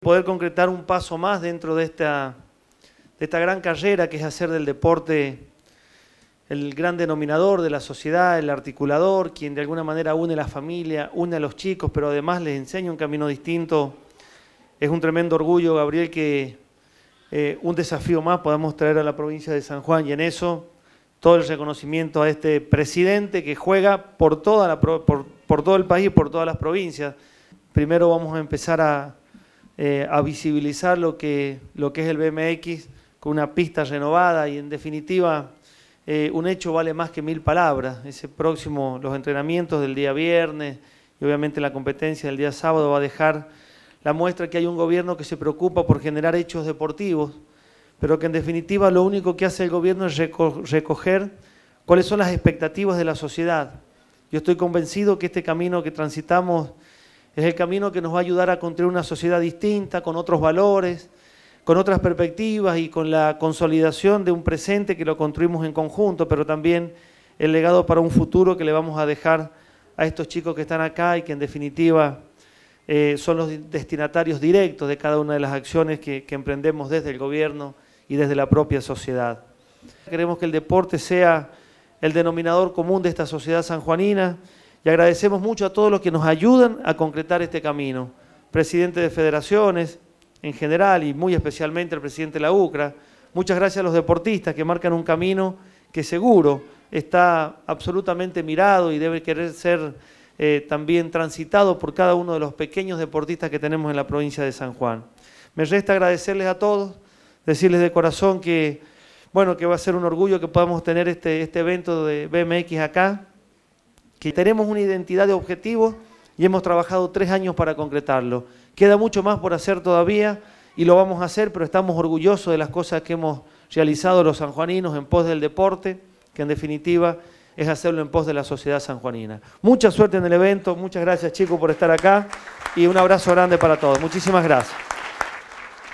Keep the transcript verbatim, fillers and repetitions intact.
poder concretar un paso más dentro de esta, de esta gran carrera que es hacer del deporte el gran denominador de la sociedad, el articulador, quien de alguna manera une a la familia, une a los chicos, pero además les enseña un camino distinto. Es un tremendo orgullo, Gabriel, que eh, un desafío más podamos traer a la provincia de San Juan, y en eso todo el reconocimiento a este presidente que juega por, toda la, por, por todo el país, por todas las provincias. Primero vamos a empezar a, eh, a visibilizar lo que, lo que es el B M X con una pista renovada y en definitiva eh, un hecho vale más que mil palabras. Ese próximo, los entrenamientos del día viernes y obviamente la competencia del día sábado va a dejar la muestra que hay un gobierno que se preocupa por generar hechos deportivos, pero que en definitiva lo único que hace el gobierno es recoger cuáles son las expectativas de la sociedad. Yo estoy convencido que este camino que transitamos es el camino que nos va a ayudar a construir una sociedad distinta, con otros valores, con otras perspectivas y con la consolidación de un presente que lo construimos en conjunto, pero también el legado para un futuro que le vamos a dejar a estos chicos que están acá y que en definitiva eh, son los destinatarios directos de cada una de las acciones que, que emprendemos desde el gobierno y desde la propia sociedad. Queremos que el deporte sea el denominador común de esta sociedad sanjuanina y agradecemos mucho a todos los que nos ayudan a concretar este camino. Presidente de federaciones en general y muy especialmente el presidente de la U C R A. Muchas gracias a los deportistas que marcan un camino que seguro está absolutamente mirado y debe querer ser eh, también transitado por cada uno de los pequeños deportistas que tenemos en la provincia de San Juan. Me resta agradecerles a todos, decirles de corazón que, bueno, que va a ser un orgullo que podamos tener este, este evento de B M X acá, que tenemos una identidad de objetivos y hemos trabajado tres años para concretarlo. Queda mucho más por hacer todavía y lo vamos a hacer, pero estamos orgullosos de las cosas que hemos realizado los sanjuaninos en pos del deporte, que en definitiva es hacerlo en pos de la sociedad sanjuanina. Mucha suerte en el evento, muchas gracias chicos por estar acá y un abrazo grande para todos. Muchísimas gracias.